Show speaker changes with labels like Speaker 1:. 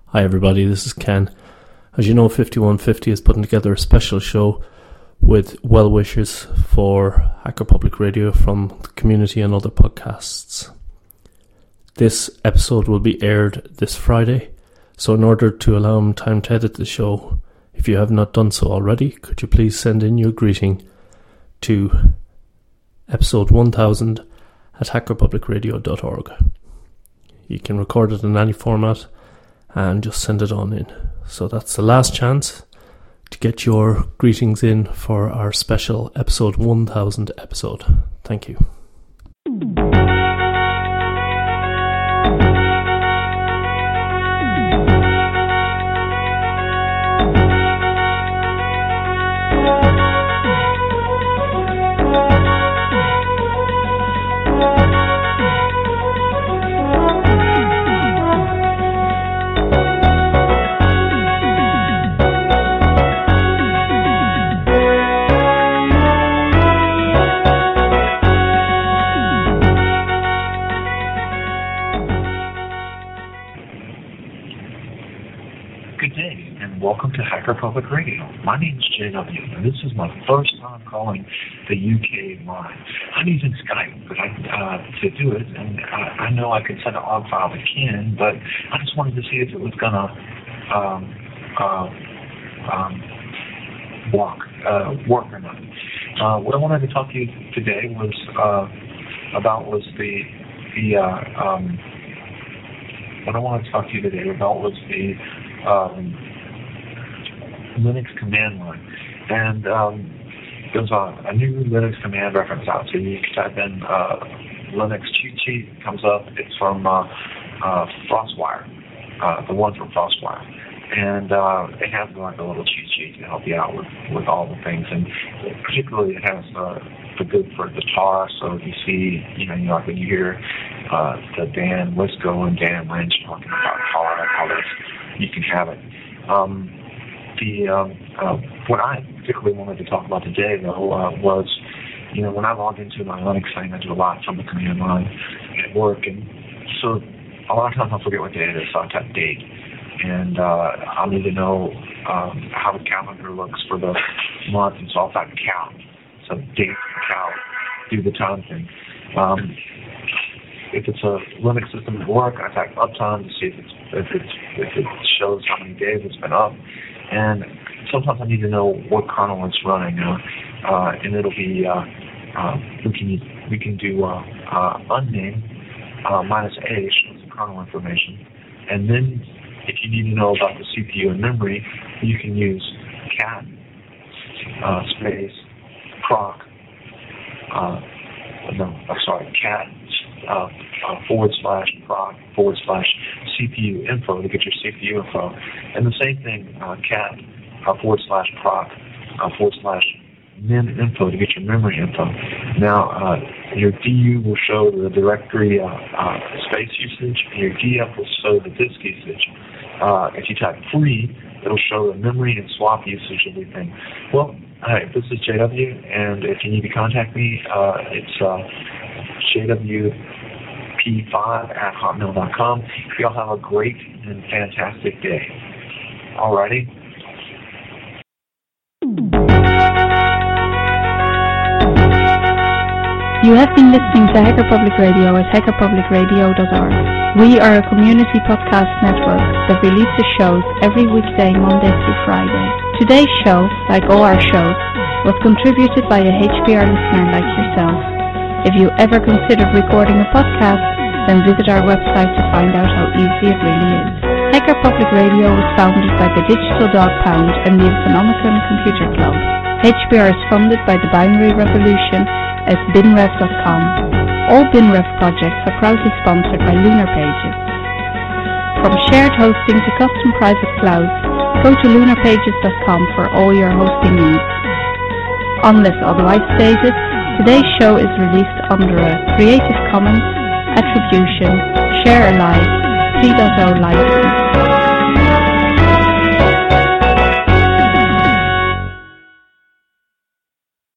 Speaker 1: Hi everybody, this is Ken. As you know, 5150 is putting together a special show with well-wishers for Hacker Public Radio from the community and other podcasts. This episode will be aired this Friday, so in order to allow him time to edit the show, if you have not done so already, could you please send in your greeting to episode 1000 at hackerpublicradio.org. You can record it in any format and just send it on in. So that's the last chance to get your greetings in for our special episode 1000 episode. Thank you.
Speaker 2: Welcome to Hacker Public Radio. My name is JW, and this is my first time calling the UK line. I'm using Skype to do it, and I know I could send an OGG file to Ken, but I just wanted to see if it was going to work or not. What I wanted to talk to you today was Linux command line, and there's a new Linux command reference out. So you can type in Linux cheat sheet, it comes up. It's from FrostWire, the one from FrostWire, and it has like a little cheat sheet to help you out with all the things, and particularly it has the good for guitar. So if you see, like when you hear the Dan Wisco and Dan Lynch talking about how this, you can have it. What I particularly wanted to talk about today, though, was, when I log into my Linux thing, I do a lot from the command line at work, and so a lot of times I'll forget what day it is, so I type date, and I'll need to know how the calendar looks for the month, and so I'll type count, so date, count, do the time thing. If it's a Linux system at work, I type uptime to see if it shows how many days it's been up. And sometimes I need to know what kernel it's running, and it'll be we can do unnamed -a shows the kernel information, and then if you need to know about the CPU and memory, you can use cat space proc cat /proc/ CPU info to get your CPU info, and the same thing, cat /proc/ mem info to get your memory info. Now, your DU will show the directory space usage, and your DF will show the disk usage. If you type free, it'll show the memory and swap usage of everything. Well, hi, this is JW, and if you need to contact me, it's jwp5@hotmail.com. Y'all have a great and fantastic day. Alrighty.
Speaker 3: You have been listening to Hacker Public Radio at hackerpublicradio.org. We are a community podcast network that releases shows every weekday, Monday through Friday. Today's show, like all our shows, was contributed by a HPR listener like yourself. If you ever considered recording a podcast, then visit our website to find out how easy it really is. Hacker Public Radio was founded by the Digital Dog Pound and the Economicon Computer Club. HPR is funded by the Binary Revolution at binrev.com. All BinRev projects are proudly sponsored by Lunar Pages. From shared hosting to custom private clouds, go to lunarpages.com for all your hosting needs. Unless otherwise stated, today's show is released under a Creative Commons Attribution Share Alike 3.0 license.